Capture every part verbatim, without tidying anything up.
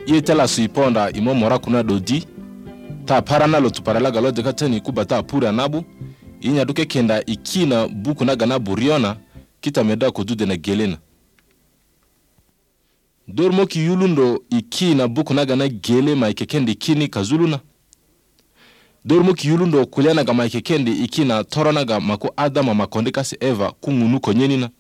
yetela suiponda imo mora kuna dodi ta parana lo tuparala galo de katani kubata pura nabu inya duke kenda ikina buku na gana buriona kita meda ko dude na gelena dormo ki yulundo ikina buku na gana gele ma ikekende kini kazuluna dormo ki yulundo kuliana ga ma ikekende ikina torona ga mako adama makonde kasi eva kungunu konyenina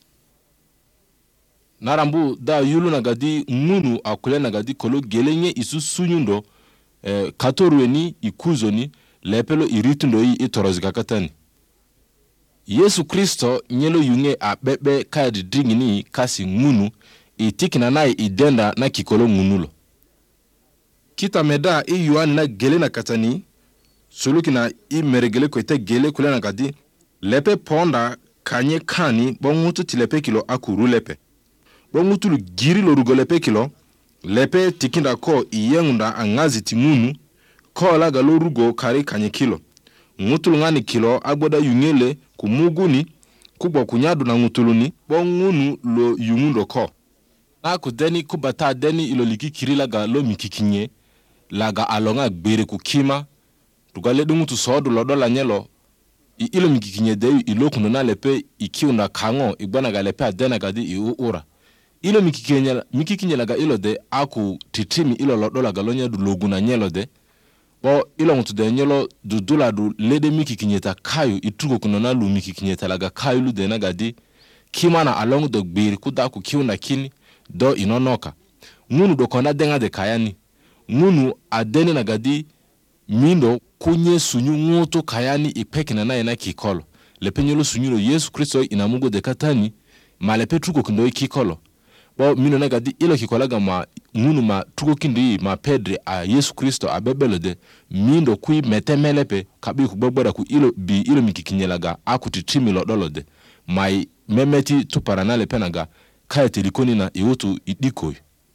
narambu da yuluna gadi ngunu akulena gadi kolo gelenye isu sunyundo eh, katorueni ikuzoni lepelo iritundo yi itorozika katani Yesu Kristo nyelo yunge a bebe kadi dingini kasi ngunu itikina nai idenda na kikolo ngunulo kita meda i yuani na gele na katani suluki na i meregele kwete gele kulena gadi lepe ponda kanye kani bongutu tilepe kilo akuru lepe bongutu giri lo rugo lepe kilo lepe tikinda ko iyengunda angazi timunu ko laga lo rugo kari kanye kilo ngutulu ngani kilo agboda yungele kumuguni kubwa kunyadu na ngutuluni bongunu lo yumundo ko aku deni kubata deni ilo liki kiri laga lo mikikinye laga alonga gbere kukima tugale dungutu sodu lo dola nyelo ilo mikikinye deyu ilo kununa lepe ikiunda kango igbana ga lepe adena gadi iu ura ilo mikikinye mikikinye laga ilo de aku titimi ilo lo dola galonya du loguna nyelo de bo ilo ngutu de nyelo du dula du lede mikikinyeta kayu itugo kunona lu mikikinyeta laga kayu lu de na gadi kimana along do gbere kuda ku kiunda kini do inonoka ngunu do kona denga de kayani ngunu adene na gadi mindo kunye sunyu ngutu kayani ipekina na ina kikolo lepenyolo sunyulo Yesu Kristo inamugo de katani malepe tuko kindo ikikolo bo mino na gadi ilo kikolaga ma ngunu ma tuko kindi ma pedre a Yesu Kristo abebelo de mindo kui metemelepe kabi kuboboda ku ilo bi ilo mikikinyelaga akutitimi lo dolo de mai memeti tuparanale penaga kayete likoni na iwotu idikoy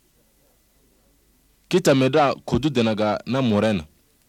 kita meda kodu denaga na morena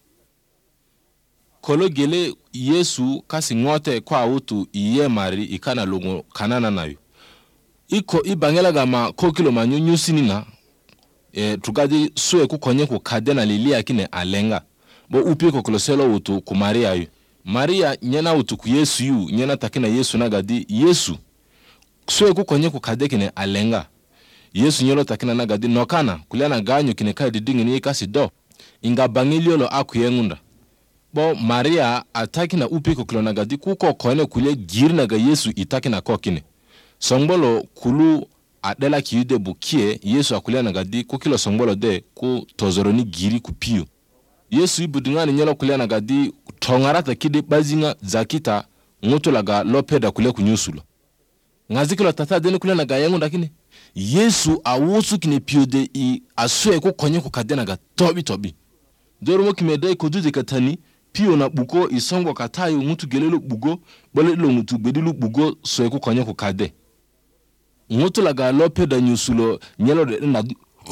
kolo gele Yesu kasi ngote kwa awutu iye mari ikana lungo kanana nayo iko ibangela gama kokilo manyu nyusini na e, tugadi suwe kukonye kukadena lilia kine alenga bo upi kokoloselo utu ku Maria yu Maria nyena utu ku Yesu yu nyena takina Yesu nagadi Yesu suwe kukonye kukade kine alenga Yesu nyelo takina nagadi nokana kuliana ganyo kine kadi dingini ikasi do inga bangiliolo aku yengunda bo Maria atakina upi kokilo nagadi kuko kone kulie giri naga Yesu itakina kokine songbolo kulu adela kiyude bukie Yesu akulia nagadi kukilo songbolo de ku tozoroni giri kupiyo Yesu ibudingani nyelo kulia nagadi tongarata kide bazinga zakita ngoto laga lopeda kulia kunyusulo ngazikilo tata deni kulia naga yangu ndakine Yesu awusu kine piyode i asue kukonye kukadena ga tobi tobi doromo kimedai kodude katani piyo na buko isongo katayo ngutu gelelo bugo bole lo ngutu bedilu bugo sue kukonye kukade ngoto laga lopeda nyusulo nyelo de na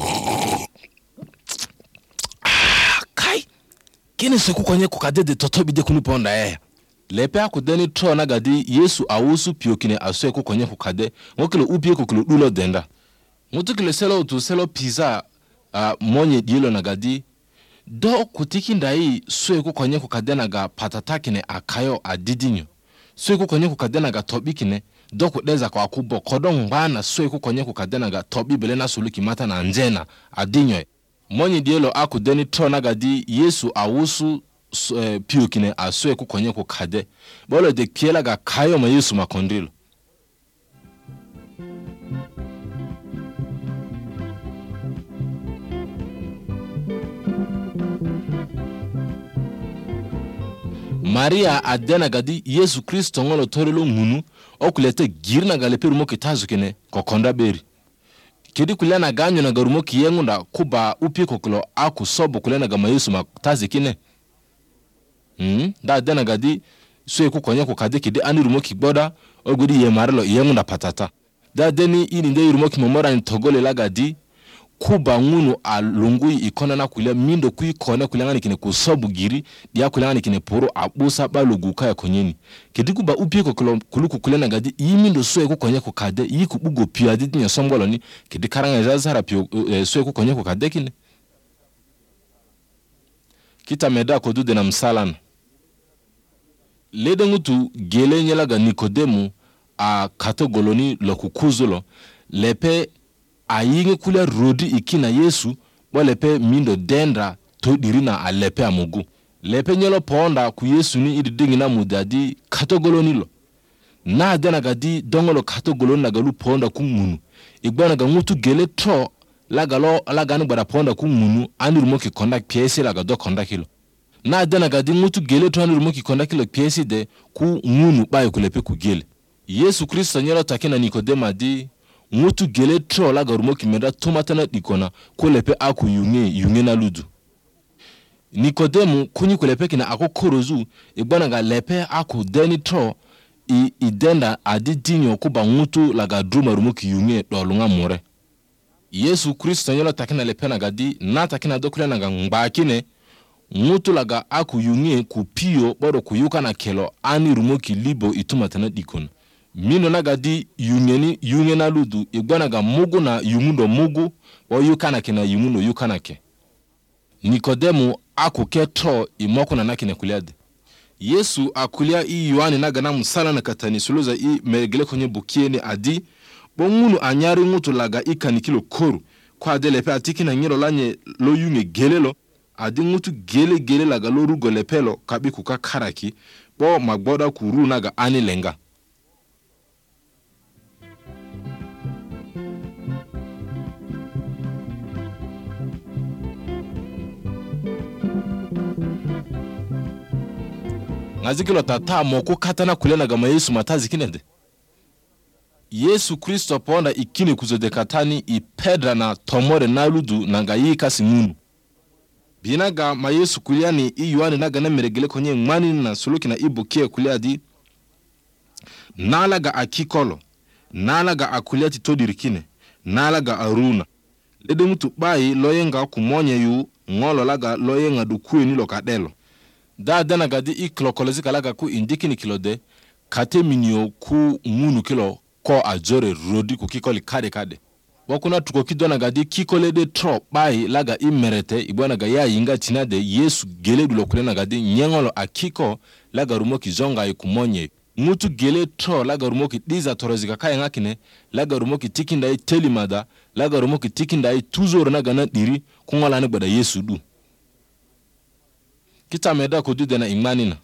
kai kine sue kukonye kukade de totobi de kuniponda eh lepe akudeni tro na gadi Yesu awusu piyo kine asue kukonye kukade ngokilo upie kokilo dulo denda ngoto kile selo utu selo pizza uh, monye dilo na gadi do kutiki ndai sue kukonye kukadena ga patatakine akayo adidinyo sue kukonye kukadena ga tobikine do kudeza kwa kubo kodong bana sue kukonye kukadena ga tobi belena suluki mata na njena adinyo monye dilo akudeni tro na gadi Yesu awusu uh, piyo kine asue kukonye kukade bolo de kiela ga kayo ma Yesu makondilo Maria adena gadi Yesu Kristo ngolo torelo ngunu okulete girna galeperu mo kitazu kene kokonda beri kedi kulena ganyo na garumo kiyengunda kuba upi kokolo aku sobo kulena gama Yesu maktazi kine hmm da adena gadi suye kukonye kukade kedi anirumo kiboda ogudi ye marelo yengunda patata da deni ini nde irumo kimomora ntogole lagadi kuba ngunu alungui ikona na kulia mindo kui kone kulia ngani kine kusobu giri dia kulia ngani kine poro abusa balugu kaya konyeni kedi kuba upie ko kuluku kulia na gadi imindo suwe kukonye kukade yi kubugo pia didi nya sombolo ni kedi karanga zazara pio e, suwe kukonye kukade kine kita meda kodu de na msalan lede ngutu gele nyela ga Nikodemu a kato goloni lo kukuzulo lepe ayinge kule rodi ikina Yesu bo lepe mindo dendra to dirina a lepe amugu lepe nyelo ponda ku Yesu ni idi dingina mudadi kato goloni lo na dena gadi dongolo kato goloni na galu ponda ku munu igbana ga ngutu gele tro lagalo lagani bada ponda ku munu anirumo ki konda piesi laga do konda kilo na dena gadi ngutu gele tro anirumo ki konda kilo piesi de ku munu bayo kulepe ku gele Yesu Kristo nyelo takina Nikodema di ngutu gele tro laga rumo ki meda tomatana dikona kulepe aku yunge yunge na ludu Nikodemu kunyi kulepe kina ako korozu igbana ga lepe aku deni tro i idenda adi dinyo kuba ngutu laga druma rumo ki yunge dolunga more Yesu Kristo nyelo takina lepe na gadi na takina dokule na ngba kine ngutu laga aku yunge kupio bodo kuyuka na kelo ani rumo ki libo itumatana dikona mino na gadi yungeni yunge na ludu igbana ga mugu na yumundo mugu o yuka na kina yumundo yuka na ke Nikodemu aku ketro imoko na nakine kuliade Yesu akulia i Yohane na gana musala na katani suluza i megele konye bukieni adi bongunu anyari ngutu laga ikani kilo koru kwa adelepe atiki na ngiro lanye lo yunge gelelo adi ngutu gele gele laga lo rugo lepelo kabi kuka karaki bo magboda kuru naga ani lenga ngazikilo tata moko katana kulena gama Yesu matazi kinende Yesu Kristo ponda ikini kuzode katani i pedra na tomore na ludu na ngayika simunu binaga ma Yesu kuliani i Yohane na gana meregele konye ngmani na suluki na ibukie kuliadi nalaga akikolo nalaga akuliati todirikine nalaga aruna lede mutu bayi loyenga kumonye yu ngolo laga loyenga dukue nilo kadelo da dana gadi i klokolezi kalaga ku indikini kilode kate minio ku munu kilo ko ajore rodi ku kikoli kade kade wakuna tuko kidona gadi kikole de tro bai laga i merete ibwana ga ya yinga tinade Yesu gele dulo kulena gadi nyengolo akiko laga rumo kizonga ikumonye mutu gele tro laga rumo ki diza torozika kaya ngakine laga rumo ki tikinda i telimada laga rumo ki tikinda i tuzoro na gana diri kungola ne bada Yesu du kita meda kodu dena imanina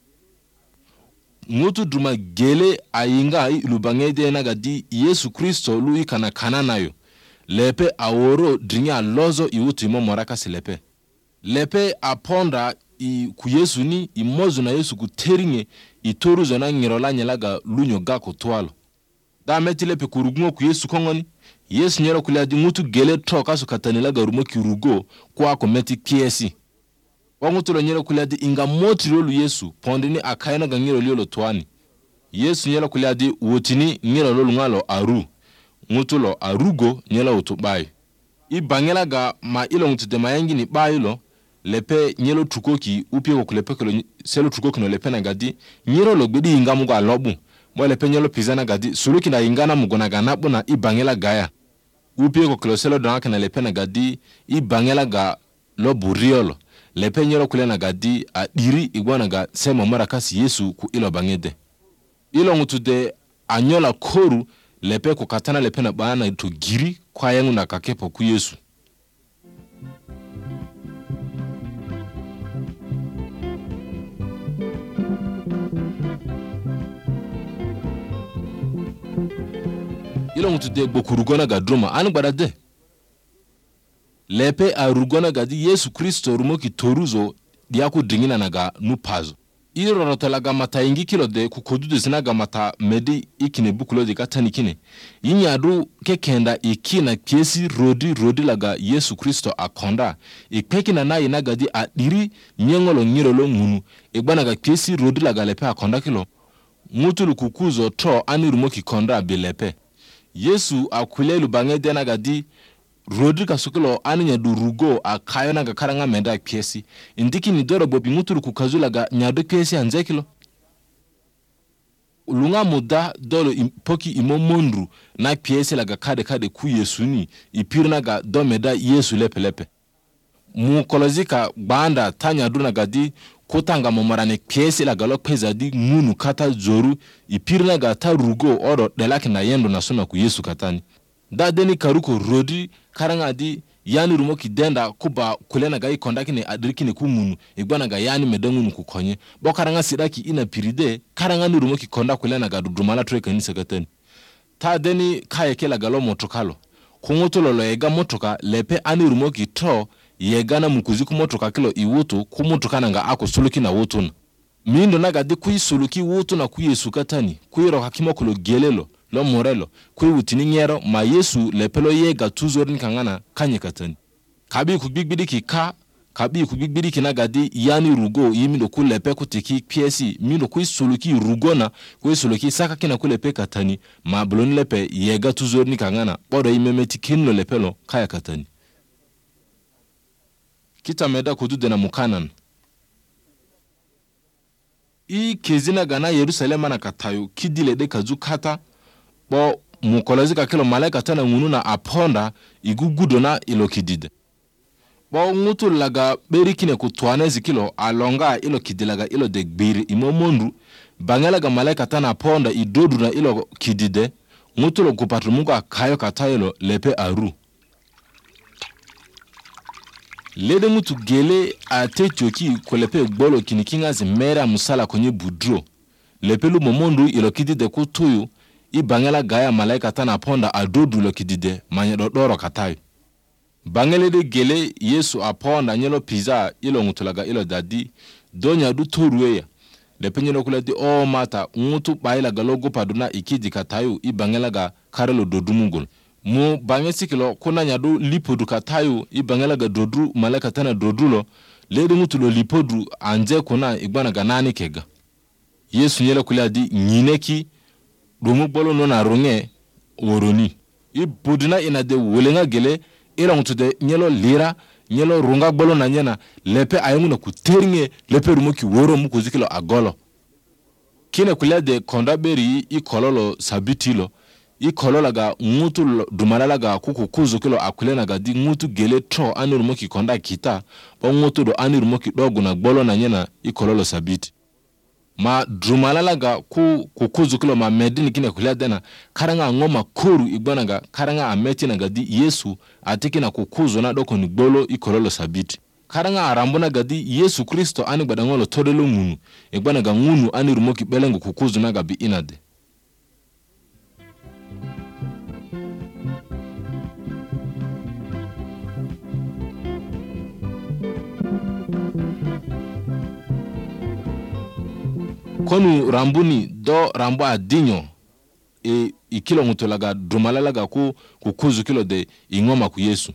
ngutu duma gele ayinga ilubangede na gadi Yesu Kristo lu ikana kanana yo lepe aworo drinya lozo iutu imo moraka silepe lepe aponda i ku Yesu ni imozu na Yesu kuteringe itoruzo na ngirola nyelaga lunyo gako twalo da meti lepe kurugungo ku Yesu kongoni Yesu nyero kuliadi ngutu gele toka su katanilaga rumo kirugo kwa kometi kiesi wangutu lo nyero kuliadi inga moti rolu Yesu pondini akaina ga ngiro liolo twani Yesu nyero kuliadi wotini ngiro lolu ngalo aru ngutu lo arugo nyelo utubai ibangela ga ma ilo ngutu de mayangi ni bailo lepe nyelo tukoki upie ko kulepe ko selo tukoki no lepe na gadi nyiro lo gbedi inga mugo alobu mo lepe nyelo pizana gadi suluki na ingana mugona ga nabu na ibangela gaya upie ko kloselo donaka na lepe na gadi ibangela ga lo buriolo lepe nyelo kule na gadi a diri igwana ga sema mara kasi Yesu ku ilo bangede ilo ngutu de anyola koru lepe ko katana lepe na bana to giri kwa yangu na kakepo ku Yesu ilo ngutu de bokurugona ga droma anu badade lepe arugona gadi Yesu Kristo rumoki toruzo diaku dingina naga nupazo iro rotalaga mata ingi kilo de kukodude sinaga mata medi ikine bukulo de katani kine yinyadu kekenda ikina kiesi rodi rodi laga Yesu Kristo akonda ikpekina na inagadi adiri nyengolo ngirolo ngunu igbana ga kiesi rodi laga lepe akonda kilo mutulu kukuzo to ani rumoki konda bilepe Yesu akulelu bangede nagadi rodi kasukilo aninya durugo akayo na karanga menda piesi indiki ni doro bobi muturu kukazula ga nyado piesi anzekilo lunga muda dolo poki imo mondru na piesi laga kade kade ku Yesu ni ipirna ga do meda Yesu lepe lepe mu kolozika banda tanya duna gadi kutanga momarane piesi la galo peza di ngunu kata zoru ipirna ga ta rugo oro delaki na yendo na suna ku Yesu katani da deni karuko rodi karanga di yani rumo ki denda kuba kulena ga ikonda kine adiriki ne ku ngunu igbana ga yani medangunu ku konye bo karanga sidaki ina piride karanga ni rumo ki konda kulena ga dudumala tre kanisa katani ta deni kayeke la galo motokalo kungotolo ega motoka lepe ani rumo ki to yegana mukuzi kumotoka kilo iwutu kumotoka nanga ako suluki na wutuna mindo naga di kui suluki wutu na kui Yesu katani kui roka kimokolo gelelo lo morelo kui wutini nyero ma Yesu lepelo yega tuzorin kangana kanye katani kabi kubigbidi ki ka kabi kubigbidi ki naga di yani rugo yimindo ku lepe kutiki piesi mindo kui suluki rugona kui suluki saka kina ku lepe katani ma bloni lepe yega tuzorin kangana bodo imemeti kinno lepelo kaya katani kita meda kudude na mukanan i kezina gana Yerusalema na katayo kidile de kazu kata bo mukolozika kilo malaika tana ngunu na aponda igugudona ilo kidide bo ngutu laga berikine kutwanezi kilo alonga ilo kidilaga ilo de gbiri imomondu bangelaga malaika tana aponda idodu na ilo kidide ngutu lo kupatumuka kayo katayelo lepe aru lede mutu gele ate choki kolepe gbolo kinikinga zimera musala konye budro lepelu momondu ilo kidide kutuyu ibangela gaya malaika tana ponda adodu ilo kidide manyedodoro katayu bangele de gele Yesu aponda nyelo pizza ilo ngutulaga ilo dadi donya du torueya lepenyelo kulati o mata ngutu baila galogo paduna ikidi katayu ibangela ga karelo dodumungul mu bangesi kilo kuna nyadu lipodu katayu ibangela ga dodru malaika tana dodrulo lede mutulo lipodu anje kuna igbana ga nani kega Yesu nyela kuladi nyineki rumu bolo nona runge woroni ibuduna ina de wolenga gele ila mutude nyelo lira nyelo runga bolo na nyena lepe ayemuna kuteringe lepe rumu ki woro mu kuzikilo agolo kine kulade kondaberi i kololo sabitilo i kolola ga ngutu dumalala ga kuku kuzu kilo akulena ga di ngutu gele tro anirumo ki konda kita ba ngutu do anirumo ki dogu na gbolo na nyena i kololo sabiti ma dumalala ga ku kukuzu kilo ma medini kine kulia dena karanga ngoma koru igbana ga karanga ameti na ga di Yesu atiki na kukuzu na doko ni gbolo i kololo sabiti karanga arambona ga di Yesu Kristo ani gbadangolo todelo ngunu igbana ga ngunu anirumo ki belengu kukuzu na ga bi inade konu rambuni do rambo adinyo e ikilo mutolaga dumalalaga ku kukuzu kilo de ingoma ku Yesu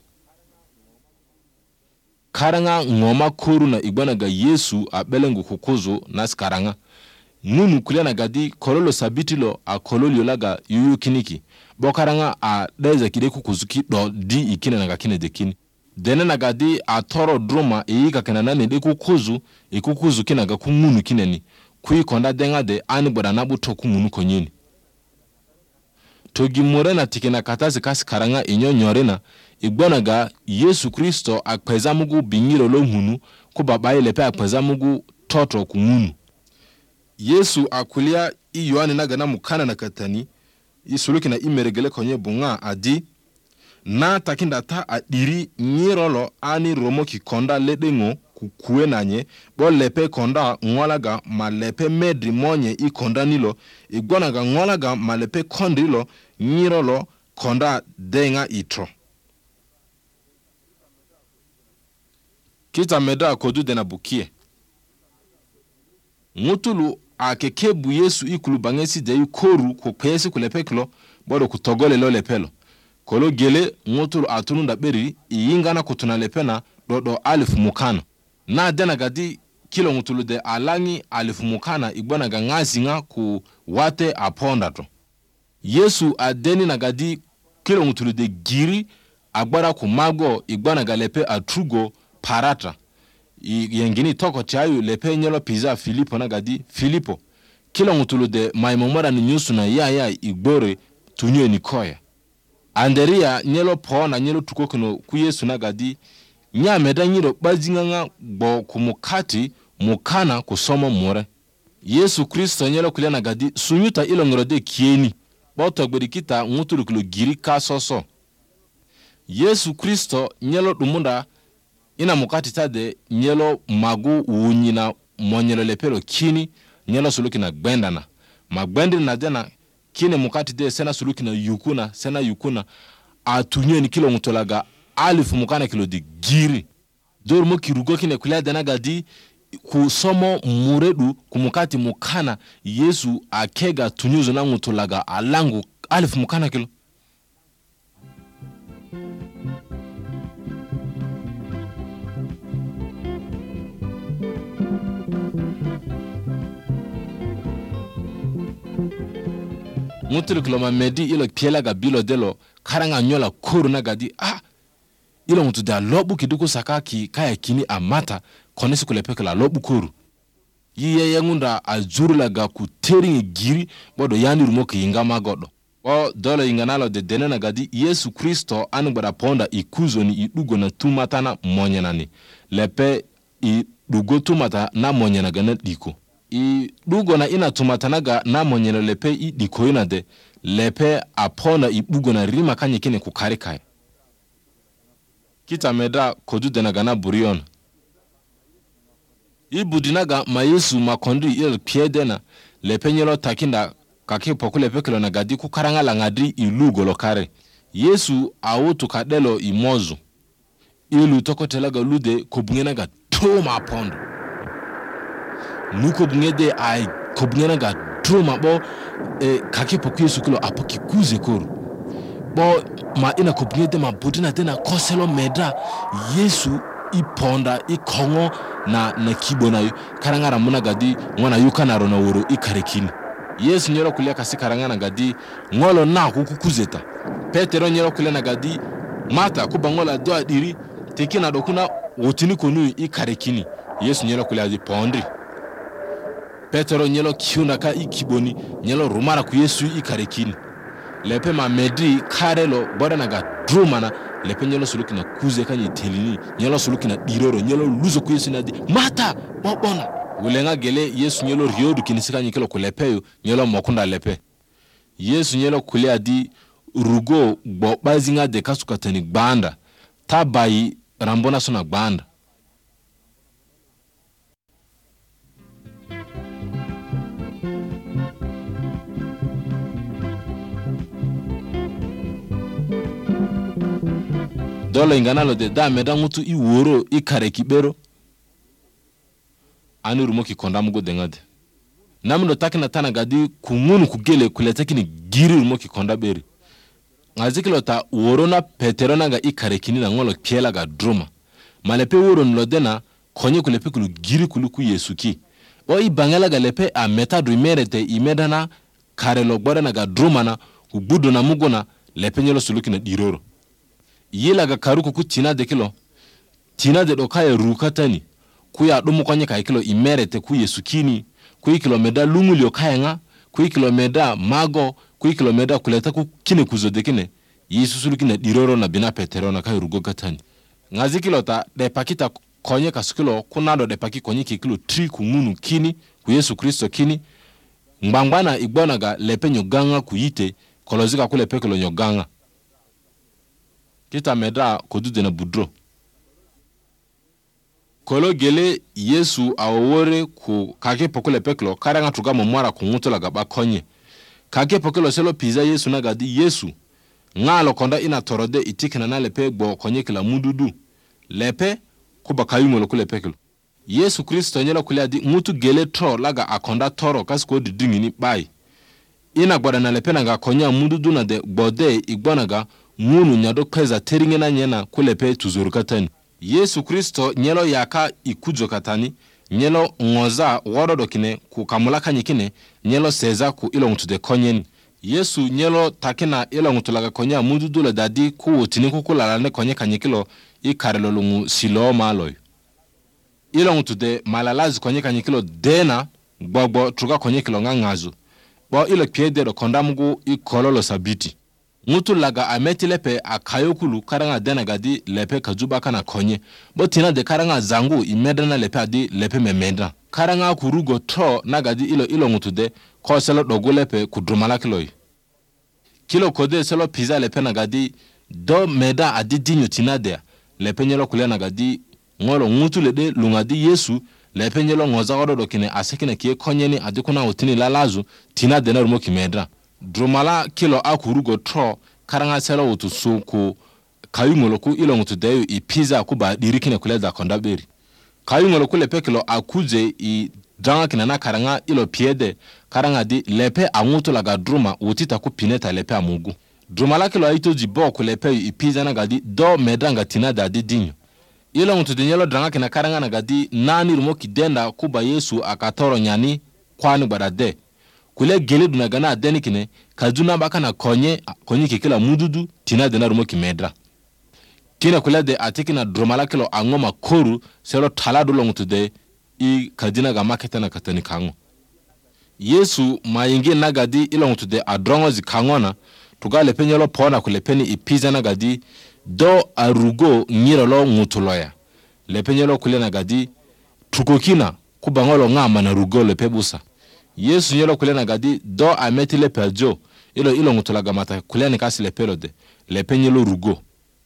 karanga ngoma koru na igbana ga Yesu abelengu kukuzu nas karanga ngunu kulena gadi kololo sabitilo a kololio laga yuyu kiniki bo karanga a deze kide kukuzu ki do di ikine na kine de kini dene na gadi a toro droma e yika kenana ne de kukuzu e kukuzu kina ga ku ngunu kineni kui konda denga de ani boda na buto ku ngunu konyeni togi morena tikina katazi kasi karanga inyo nyorena igbona ga Yesu Kristo akpeza mugu bingiro lo ngunu ku babaye lepe akpeza mugu toto ku ngunu Yesu akulia i Yohane na gana mukana na katani isuluki na imeregele konye bunga adi na takinda ta adiri nyirolo ani romo ki konda ledengo kukue nanye bo lepe konda ngwalaga ma lepe medri monye i konda nilo igwanaga ngwalaga ma lepe kondilo nyirolo konda denga itro kita meda kodu dena bukie ngutulu akekebu Yesu ikulu bangesi de koru ko pesi kulepe kilo bodo kutogole lo lepelo kolo gele ngutulu atununda beri iyingana kutuna lepena dodo alif mukana na dena gadi kilo ngutulu de alangi alif mukana igbana ga ngazinga ku wate aponda to Yesu adeni na gadi kilo ngutulu de giri agbara ku mago igbana ga lepe atrugo parata yengini toko chayu lepe nyelo pizza Filipo na gadi Filipo kilo ngutulu de maimomora ni nyusu na ya ya igbore tunye ni koya anderia nyelo po na nyelo tukokino ku Yesu na gadi nya meda nyiro bazinga bo kumukati mukana kusoma more. Yesu Kristo nyelo kulia na gadi sunyuta ilo ngirode kieni boto gbedikita nguturu kilo giri kasoso. Yesu Kristo nyelo dumunda ina mukati tade nyelo magu unyina monyelo lepelo kini nyelo suluki na gbendana magbendi na dena kine mukati de sena suluki na yukuna sena yukuna atunye ni kilo ngutolaga alifu mukana kilo di giri dor mo kirugo kine kulia dena gadi kusomo muredu kumukati mukana Yesu akega tunyuzo na ngutolaga alangu alifu mukana kilo. Mutulu kiloma medi ilo piela ga bilo delo karanga nyola koru na gadi ah ilo mutu da lobu kiduko sakaki kaya kini amata konesi kulepeke la lobu koru yiye yangunda azuru la ga kuteri giri bodo yani rumoki inga magodo o dolo inganalo de denena gadi Yesu Kristo anu bada ponda ikuzo ni idugo na tumata na monyenani lepe idugo tumata na monyena gana diko i dugo na ina tumatanaga na monyelo lepe i diko ina de lepe apona i bugo na rima kanye kine kukarikai kita meda kodu denaga na burion i budinaga ma Yesu makondi il piedena lepe nyelo takinda kake poku lepe kilo na gadi kukaranga langadri i lugo lokare Yesu awotu kadelo i mozu ilu toko telaga lude kubungenaga toma pondo nuko bungede ay ko bungena ga truma bo e kake poku Yesu kilo apoki kuze koru bo ma ina ko bungede ma budina tena koselo meda Yesu iponda ikongo na na kibona yu karangara muna gadi ngona yukana rona woro ikarekini Yesu nyero kulia kasi karangana gadi ngolo na kukukuzeta Petero nyero kulia na gadi mata kubangola do adiri tekina dokuna wotini konu ikarekini Yesu nyero kulia di pondri Petero nyelo kiuna ka ikiboni nyelo rumara ku Yesu ikarekini lepe ma medri karelo bodana ga drumana lepe nyelo suluki na kuze kanyi telini nyelo suluki na diroro nyelo luzo ku Yesu na di mata bobona wulenga gele Yesu nyelo riodu kinisika nyikelo ku lepeyo nyelo mokunda lepe Yesu nyelo kulia di rugo bo bazinga de kasukatani banda tabai rambona sona banda dolo inganalo de da meda mutu i woro i kare kibero ani rumo ki konda mugo dengade namno takina tana gadi kumunu kugele kuleta kini giri rumo ki konda beri ngazikilo ta woro na Petero na ga i kare kini na ngolo kiela ga droma malepe woro nlodena konye kulepe kulu giri kulu ku Yesu ki o i bangala ga lepe a meta du merete i medana kare lo gbora na ga droma na kubudo na mugo na lepe nyelo suluki na diroro yela ga karuko ku tina de kilo tina de dokaya rukatani ku ya dumu kwanye kai kilo imerete ku Yesu kini ku kilomeda lumulio kayenga ku kilomeda mago ku kilomeda kuleta ku kine kuzode kine Yesu suluki na diroro na bina Petero na kai rugo katani ngazi kilota de pakita konye kasukilo kunado de paki konye kilo tri ku ngunu kini ku Yesu Kristo kini mbangwana igbona ga lepe nyoganga ku yite kolozika kule pekelo nyoganga kita meda kodu na budro kolo gele Yesu awore ku kake pokole peklo karanga tuga momwara ku ngutola gaba konye kake pokelo selo pizza Yesu na gadi Yesu ngalo konda ina torode itikina na lepe gbo konye kila mududu lepe kuba kayumo lokule peklo Yesu Kristo nyelo kule adi mutu gele tro laga akonda toro kasko di dingini bai ina gbada na lepe na ga konya mududu na de gbode igbona ga munu nyado kweza teringe na nyena kulepe tuzuru katani Yesu Kristo nyelo yaka ikujo katani nyelo ngoza worodo kine ku kamulaka nyikine nyelo seza ku ilo ngutude konyeni Yesu nyelo takina ilo ngutulaga konya mududula dadi ku utini kukulalane konye kanyikilo ikarelo lungu silo maloy ilo ngutude malalazi konye kanyikilo dena gbogbo truga konye kilo ngangazu bo ilo piedero kondamugu ikololo sabiti ngutu laga ameti lepe akayokulu karanga dena gadi lepe kajuba kana konye bo tina de karanga zangu imedana lepe adi lepe memenda karanga kurugo tro nagadi ilo ilo ngutu de ko selo dogo lepe kudrumala kiloi kilo kode selo pizza lepe nagadi do meda adi dinyo tina de lepe nyelo kule nagadi ngolo ngutu lede lungadi Yesu lepe nyelo ngoza godo dokine asekine kie konyeni adi kuna utini lalazu tina de na rumo kimedra drumala kilo akurugo tro karanga selo utu suku kayungoloku ilo ngutu deyo i pizza kuba dirikine kule da kondaberi kayungoloku lepe kilo akuze i dranga kinana karanga ilo piede karanga di lepe angutu laga druma utita ku pineta lepe amugu drumala kilo aito jiboku lepe i pizza na gadi do medanga tina da di dinyo ilo ngutu dinyelo dranga kina karanga na gadi nani rumo kidenda kuba Yesu akatoro nyani kwani badade kule gele duna gana adeni kine kajuna baka na konye konye kikila mududu tina dena rumo kimedra kina kule de atiki na drumala kilo angoma koru selo taladu longutu de i kadina ga maketa na katani kango Yesu mayingi nagadi ilo ngutu de adrongo zi kangona tugale penyelo pona kule peni ipiza nagadi do arugo nyiro lo ngutuloya le penyelo kule nagadi tukokina kubangolo ngama na rugo le pebusa Yesu nyelo kule nagadi do ameti le perjo ilo ilo ngutulaga mata kule ni kasi le pelode le penyelo rugo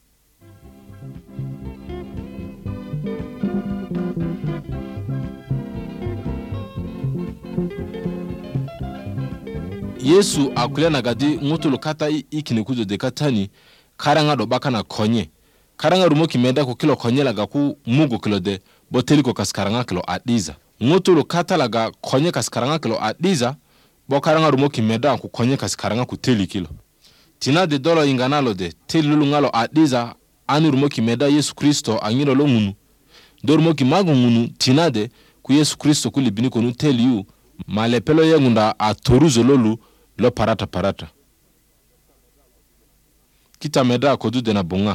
Yesu akule nagadi ngutulu kata ikini kuzo de katani karanga do baka na konye karanga rumo kimeda ko kilo konye laga ku mugo kilo de boteli ko kaskaranga kilo adiza ngutulu kata laga konye kaskaranga kilo adiza bo karanga rumo kimeda ku konye kaskaranga ku teli kilo tina de dolo inganalo de teli lulungalo adiza ani rumo kimeda Yesu Kristo angiro lo munu do rumo kimago munu tina de ku Yesu Kristo ku libini ko nu teli yu malepelo yengunda atoruzo lolu lo parata parata kita meda kodu de na bunga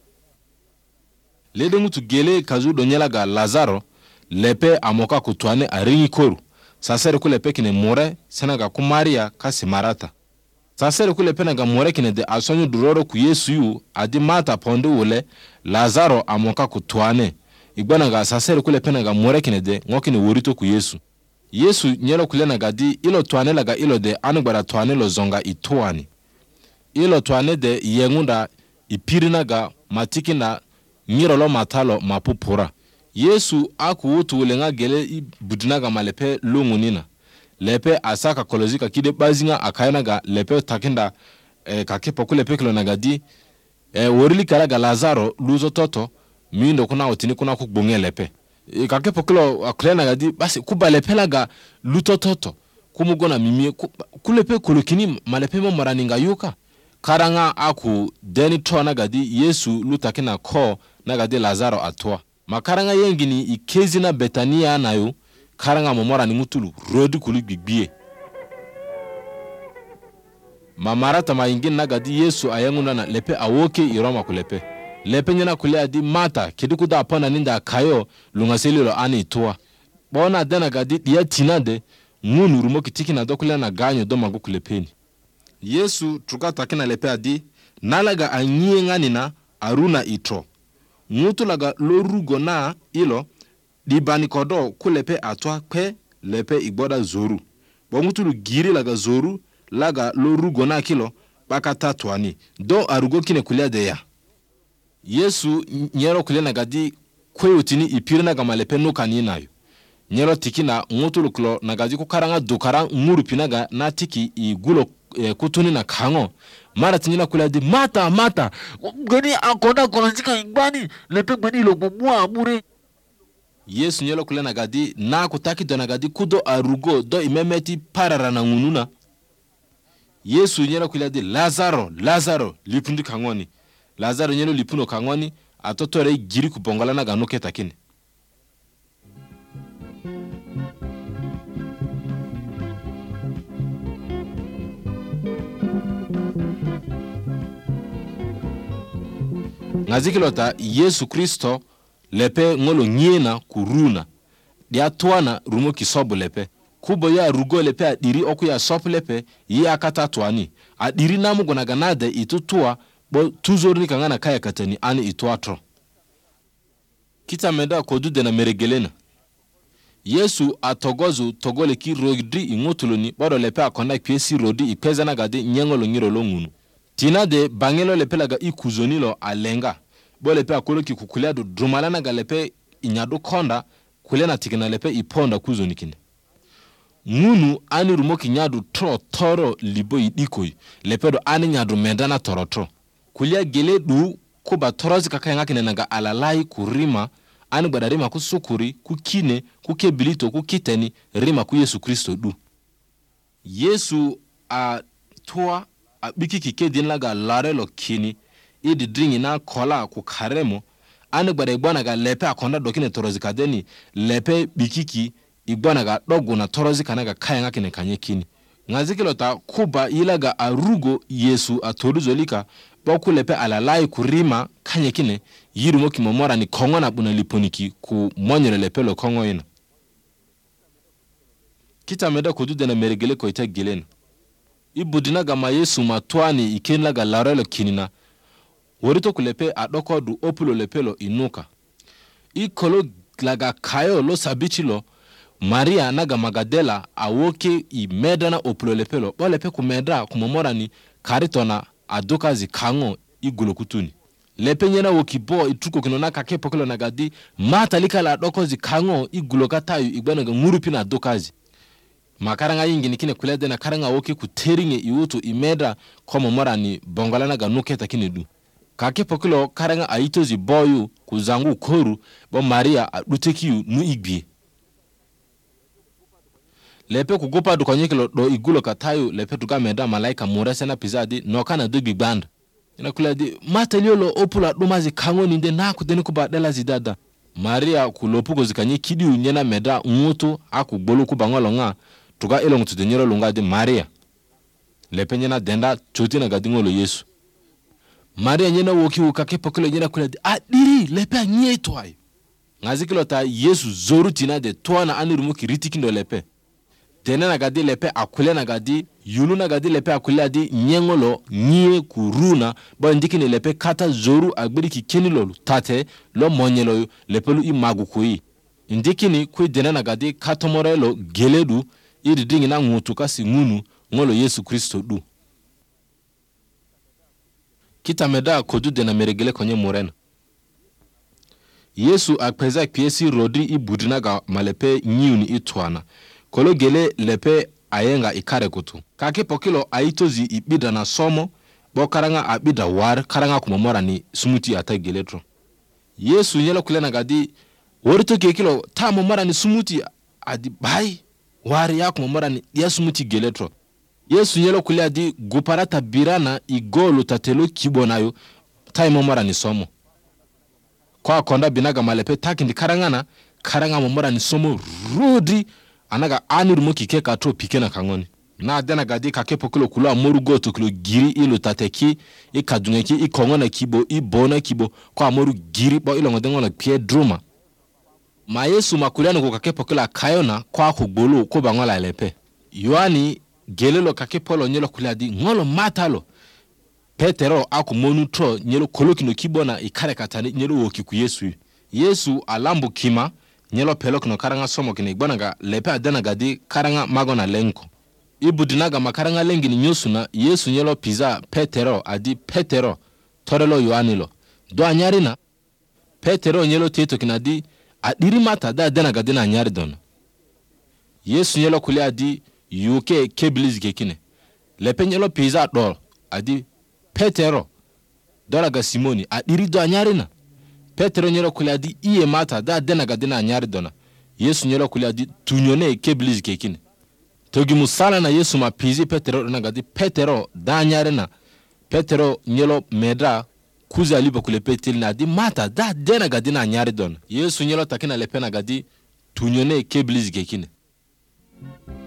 lede mutu gele kazu donyela ga Lazaro lepe amoka kutwane aringi koru sasere kule pe kine more senaga ku Maria kasi marata sasere kule pe naga more kine de asonyu duroro ku Yesu yu adi mata pondu ule Lazaro amoka kutwane igbana ga sasere kule pe naga more kine de ngokine worito ku Yesu Yesu nyelo kule naga di ilo twane laga ilo de anugbara twane lo zonga ituani ilo twane de yengunda ipirina ga matiki na nyirolo matalo mapupura Yesu aku utu ulenga gele budina ga malepe lungunina lepe asaka kolozika kide bazinga akayana ga lepe takinda e, kakepo kule pekilo naga di e, worili karaga Lazaro luzo toto mindo kuna otini kuna kukbunge lepe e, kakepo kilo akule naga di basi kuba lepe laga luto toto kumugona mimi kulepe kulukini malepe mo maraninga yuka karanga aku deni to nagadi Yesu lutakina ko nagadi Lazaro atwa makaranga yengini ikezi na Betania nayo karanga momora ni mutulu rodi kulu gbigbiye mamarata mayingin nagadi Yesu ayanguna na lepe awoke iroma kulepe lepe nyana kule adi mata kidukuda apana ninda kayo lungaselilo ani itwa bona dena gadi ya tinade ngunu rumo kitiki na dokule na ganyo do magu kulepeni Yesu trukata kina lepe adi nalaga anyie nganina aruna itro ngutu laga lorugo na ilo dibani kodo kulepe atwa kwe lepe igboda zoru bo ngutu lu giri laga zoru laga lorugo na kilo baka tatwani do arugo kine kulia de ya Yesu nyero kulia nagadi kwe utini ipiri naga malepe nuka ninayo nyero tiki na ngutu luklo nagaji kukaranga dukara nguru pinaga na tiki igulo e, kutuni na kango mara tinyina kula di mata mata gani akona kolonzika igbani lepe gbani logomua amure Yesu nyelo kula nagadi na kutaki do nagadi kudo arugo do imemeti parara na ngununa Yesu nyelo kula di Lazaro Lazaro lipundi kangoni Lazaro nyelo lipuno kangoni atotore giri kubongola na ganuke takini ngazikilota Yesu Kristo lepe ngolo nyena kuruna dia tuana rumo kisobo lepe kubo ya rugo lepe adiri oku ya sop lepe ya kata tuani adiri namu gona ganade itutua bo tuzorni kangana kaya katani ani ituatro kita meda kodu dena meregelena Yesu atogozu togole ki rogdi ingotuloni bodo lepe akona piesi rodi ipezana gade nyengolo ngirolo ngunu tina de bangelo lepe laga ikuzonilo alenga bo lepe akolo ki kukulia do drumalana ga lepe inyado konda kulena tikina lepe iponda kuzonikine ngunu ani rumoki nyadu tro toro libo idikoi lepe do ani nyadu mendana toro tro kulia gele du kuba torozi kakaya ngakine naga alalai kurima ani gbada rima ku sukuri ku kine ku kebilito ku kiteni rima ku Yesu Kristo du Yesu a toa a bikiki kedin laga larelo kini idi dringi na kola ku karemo ani gbada ibana ga lepe akonda dokine torozi kadeni lepe bikiki ibana ga dogo na torozi kanaga kaya ngakine kanye kini ngazikilota kuba ilaga arugo Yesu atoruzolika boku lepe alalai kurima kanye kine yirumo ki momora ni kongo na buna liponiki ku monyere lepe lo kongo ina kita meda kudude na meregele ko ite gelen ibudina gama Yesu matwani ikenla ga larelo kinina worito ku lepe adoko du opulo lepelo inuka ikolo laga kayo lo sabichilo Maria naga Magadela awoke i medana opulo lepelo bo lepe ku medra ku momora ni karitona adoka zikango igulokutuni lepe nyena wokibo ituko kinona kake pokelo nagadi mata likala doko zikango igulokatayu igwana ga ngurupi na dokazi makaranga yingi nikine kulede na karanga woki kuteringe iwutu imeda kwa momora ni bongolana ga nuketa kinedu kake pokelo karanga aitozi boyu kuzangu koru bo Maria adutekiyu nu igbi lepe kugopa du konyekelo do igulo katayu lepe tuga meda malaika murese na pizadi nokana do bigband ina kuladi mateliolo opula dumazi kango ninde na kudeni kubadela zidada Maria kulopuko zikanye kidi unyena meda ngutu aku bolu kubangolo nga tuga elongu tudenyero lunga de Maria lepe nyena denda chotina gadingolo Yesu Maria nyena woki ukake pokelo nyena kuladi adiri lepe nyetwa ngazikilo ta Yesu zoru tina de toana anirumo kiritikindo lepe tena nagadi lepe akule nagadi yulu nagadi lepe akule adi nyengolo nye kuruna ba ndikini lepe kata zoru agbiri ki kenilo tate lo monyelo lepe lu imagu kui ndikini kui dena nagadi katomorelo geledu iri dingi na ngutuka si ngunu ngolo Yesu Kristo du kita meda kodu dena meregele konye morena Yesu akpeza piesi rodri ibudina ga malepe nyiuni itwana kolo gele lepe ayenga ikare kutu kake pokilo aitozi ibida na somo bo karanga abida war karanga kumomora ni sumuti ata geletro Yesu nyelo kulena gadi worito kekilo ta momora ni sumuti adi bai war ya kumomora ni ya sumuti geletro Yesu nyelo kule adi guparata birana igolo tatelo kibonayo ta momora ni somo kwa konda binaga malepe takindi karangana karanga momora ni somo rudi anaga anirumo kike katro pikena kangoni na dena gadi kake pokolo kula amoru goto kilo giri ilo tateki i kadungeki i kongona kibo i bona kibo kwa amoru giri bo ilo ngodengona pie druma ma Yesu makuliano ko kake pokolo kayona kwa kugbolo ko bangola lepe Yohani gelelo kake polo nyelo kuladi ngolo matalo Petero aku monu tro nyelo kolokino kibona ikare katani nyelo woki ku Yesu Yesu alambu kima nyelo pelok no karanga somo kini gbanaga lepe adana gadi karanga magona lenko ibudinaga makaranga lengi ni nyosuna Yesu nyelo pizza Petero adi Petero torelo Yohanilo do anyarina Petero nyelo teto kinadi adiri mata da adana gadi na anyari don Yesu nyelo kule adi yuke kebliz gekine lepe nyelo pizza do adi Petero doraga Simoni adiri do anyarina Petero nyelo kuladi iye mata da dena gadina nyari dona Yesu nyelo kuladi tunyone kebliz kekine togi musala na Yesu mapizi Petero na gadi Petero da nyari na Petero nyelo medra kuza libo kule petil na di mata da dena gadina nyari dona Yesu nyelo takina lepena gadi tunyone kebliz kekine